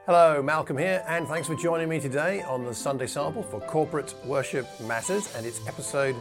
Hello, Malcolm here, and thanks for joining me today on the Sunday Sample for Corporate Worship Matters, and it's episode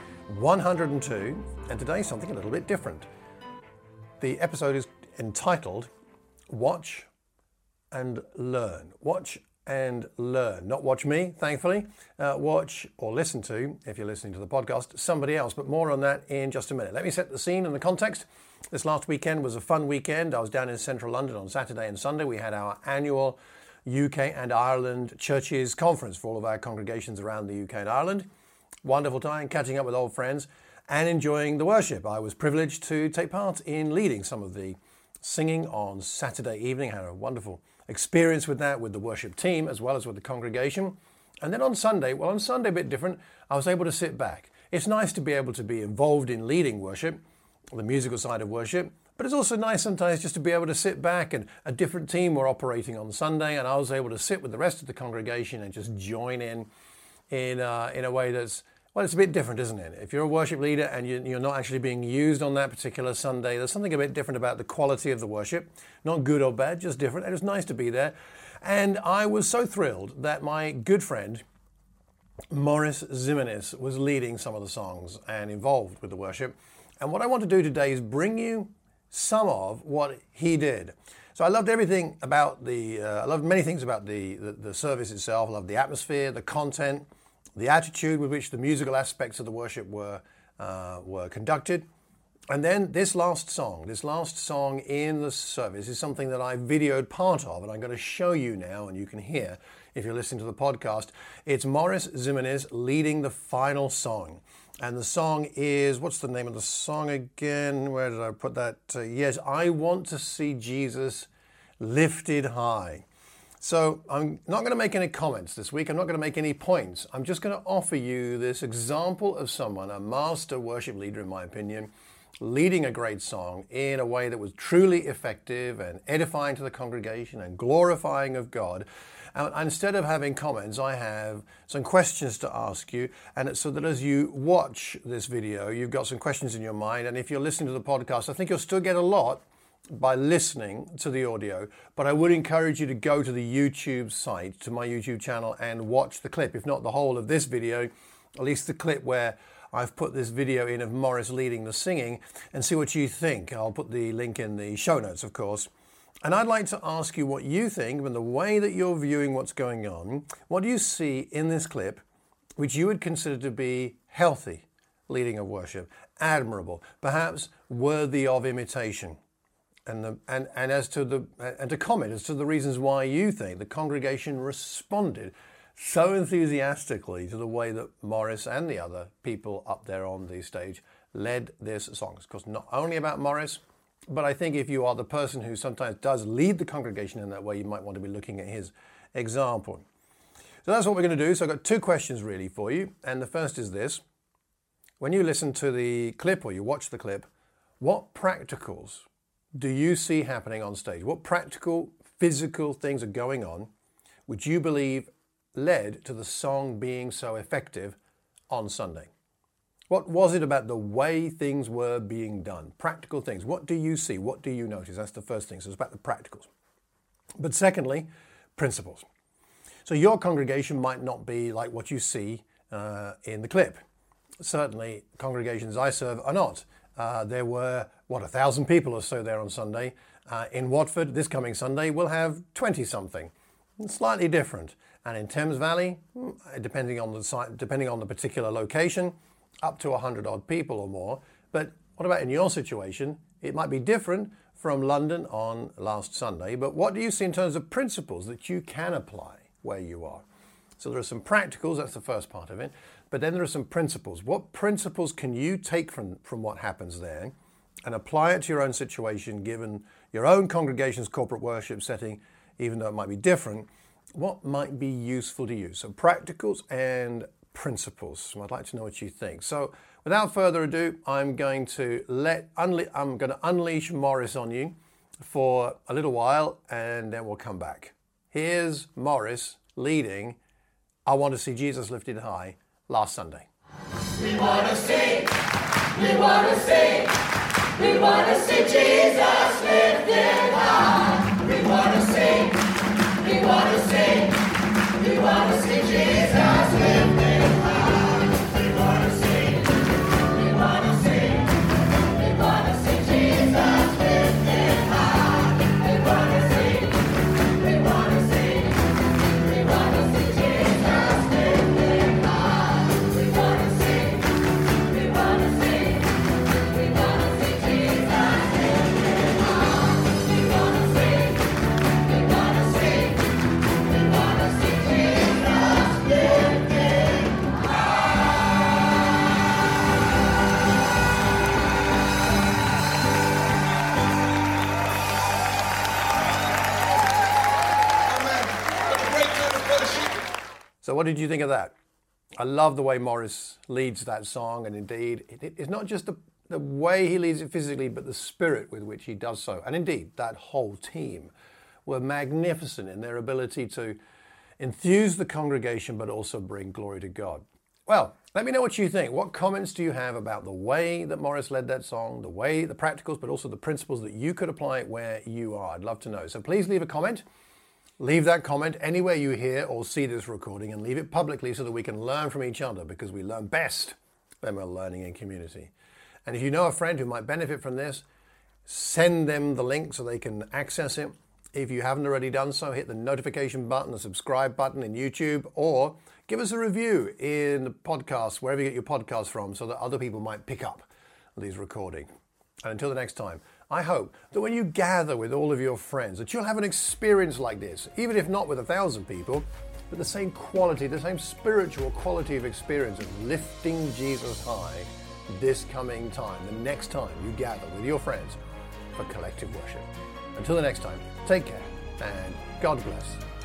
102, and today something a little bit different. The episode is entitled Watch and Learn. Watch and learn. Not watch me, thankfully. Watch or listen to, if you're listening to the podcast, somebody else, but more on that in just a minute. Let me set the scene and the context. This last weekend was a fun weekend. I was down in central London on Saturday and Sunday. We had our annual UK and Ireland Churches Conference for all of our congregations around the UK and Ireland. Wonderful time catching up with old friends and enjoying the worship. I was privileged to take part in leading some of the singing on Saturday evening. I had a wonderful experience with that, with the worship team as well as with the congregation. And then on Sunday a bit different, I was able to sit back. It's nice to be able to be involved in leading worship, the musical side of worship, but it's also nice sometimes just to be able to sit back, and a different team were operating on Sunday and I was able to sit with the rest of the congregation and just join in a way that's, well, it's a bit different, isn't it? If you're a worship leader and you're not actually being used on that particular Sunday, there's something a bit different about the quality of the worship. Not good or bad, just different. It was nice to be there. And I was so thrilled that my good friend, Morris Zimenez, was leading some of the songs and involved with the worship. And what I want to do today is bring you some of what he did. So I loved everything about I loved many things about the service itself. I loved the atmosphere, the content, the attitude with which the musical aspects of the worship were conducted. And then this last song in the service is something that I videoed part of, and I'm going to show you now, and you can hear if you're listening to the podcast. It's Morris Zimenez leading the final song. And the song is, what's the name of the song again? Where did I put that? Yes, I Want to See Jesus Lifted High. So I'm not going to make any comments this week. I'm not going to make any points. I'm just going to offer you this example of someone, a master worship leader in my opinion, leading a great song in a way that was truly effective and edifying to the congregation and glorifying of God. And instead of having comments, I have some questions to ask you, and it's so that as you watch this video, you've got some questions in your mind. And if you're listening to the podcast, I think you'll still get a lot by listening to the audio, but I would encourage you to go to the YouTube site, to my YouTube channel, and watch the clip. If not the whole of this video, at least the clip where I've put this video in of Morris leading the singing, and see what you think. I'll put the link in the show notes, of course. And I'd like to ask you what you think, and the way that you're viewing what's going on, what do you see in this clip which you would consider to be healthy leading of worship, admirable, perhaps worthy of imitation? And to comment as to the reasons why you think the congregation responded so enthusiastically to the way that Morris and the other people up there on the stage led this song. It's of course not only about Morris, but I think if you are the person who sometimes does lead the congregation in that way, you might want to be looking at his example. So that's what we're going to do. So I've got two questions really for you. And the first is this. When you listen to the clip or you watch the clip, what practicals do you see happening on stage? What practical, physical things are going on which you believe led to the song being so effective on Sunday? What was it about the way things were being done? Practical things. What do you see? What do you notice? That's the first thing. So it's about the practicals. But secondly, principles. So your congregation might not be like what you see in the clip. Certainly, congregations I serve are not. There were, 1,000 people or so there on Sunday. In Watford, this coming Sunday, we'll have 20-something. Slightly different. And in Thames Valley, depending on the site, depending on the particular location, up to 100-odd people or more. But what about in your situation? It might be different from London on last Sunday, but what do you see in terms of principles that you can apply where you are? So there are some practicals, that's the first part of it, but then there are some principles. What principles can you take from what happens there and apply it to your own situation, given your own congregation's corporate worship setting, even though it might be different? What might be useful to you? So practicals and principles. I'd like to know what you think. So without further ado, I'm going to unleash Morris on you for a little while, and then we'll come back. Here's Morris leading I Want to See Jesus Lifted High last Sunday. We want to see, we want to see, we want to see Jesus lifted high. We want to see, we want So what did you think of that? I love the way Morris leads that song, and indeed, it's not just the way he leads it physically, but the spirit with which he does so. And indeed, that whole team were magnificent in their ability to enthuse the congregation, but also bring glory to God. Well, let me know what you think. What comments do you have about the way that Morris led that song, the practicals, but also the principles that you could apply where you are? I'd love to know. So please leave a comment. Leave that comment anywhere you hear or see this recording, and leave it publicly so that we can learn from each other, because we learn best when we're learning in community. And if you know a friend who might benefit from this, send them the link so they can access it. If you haven't already done so, hit the notification button, the subscribe button in YouTube, or give us a review in the podcast, wherever you get your podcasts from, so that other people might pick up these recordings. And until the next time, I hope that when you gather with all of your friends, that you'll have an experience like this, even if not with 1,000 people, but the same quality, the same spiritual quality of experience of lifting Jesus high this coming time, the next time you gather with your friends for collective worship. Until the next time, take care and God bless.